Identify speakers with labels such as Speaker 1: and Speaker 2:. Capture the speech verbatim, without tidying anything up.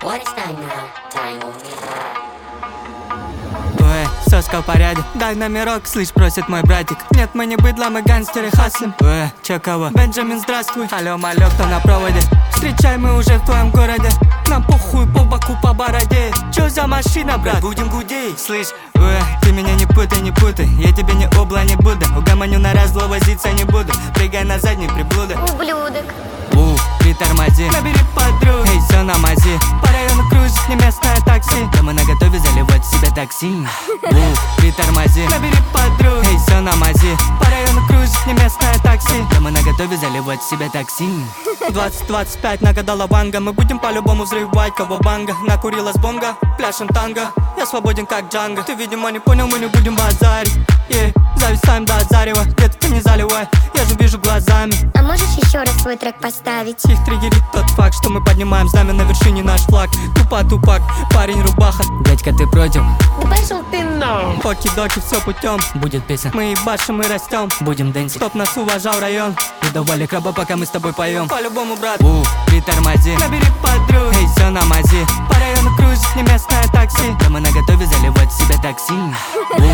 Speaker 1: What is time now? Time will be high.
Speaker 2: Ой, соска в порядке, дай номерок, слышь, просит мой братик. Нет, мы не быдло, мы гангстеры хаслим. Ой, чё кого? Бенджамин, здравствуй. Алло, малё, кто на проводе? Встречай, мы уже в твоем городе. Нам похуй по боку, по бороде. Чё за машина, брат? Будем гудеть. Слышь, ой, ты меня не путай, не путай. Я тебе не обла, не буду. Угомоню на раз, зло возиться не буду. Прыгай на задний, приблуда.
Speaker 1: Ублюдок.
Speaker 2: У, притормози, набери подруг. Эй, всё на мази. По району кружит не местное такси. Да мы наготове заливать в себя токсин. У, притормози, набери подруг. Эй, всё на мази. По району кружит не местное такси. Да мы наготове заливать в себя токсин. Двадцать двадцать пять нагадала ванга. Мы будем по-любому взрывать кого банга. Накурилась бонга, пляшем танго. Я свободен как Джанго. Ты, видимо, не понял, мы не будем базарить. yeah. Зависаем до зарева, где-то ты не заливай. Я же вижу глазами.
Speaker 1: А можешь еще раз свой трек поставить?
Speaker 2: Их триггерит тот факт, что мы поднимаем знамя на вершине наш флаг. Тупо тупак, парень рубаха. Дядька, ты против?
Speaker 1: Да пошел ты на.
Speaker 2: Поки-доки, все путем. Будет песня. Мы ебашим и растем. Будем дэнсить. Чтоб нас уважал район. Не давали краба, пока мы с тобой поем. По-любому, брат. У, притормози, набери подруг. Эй, все на мази. По району кружит не местное такси. Да мы наготове заливать в себя токсин. У,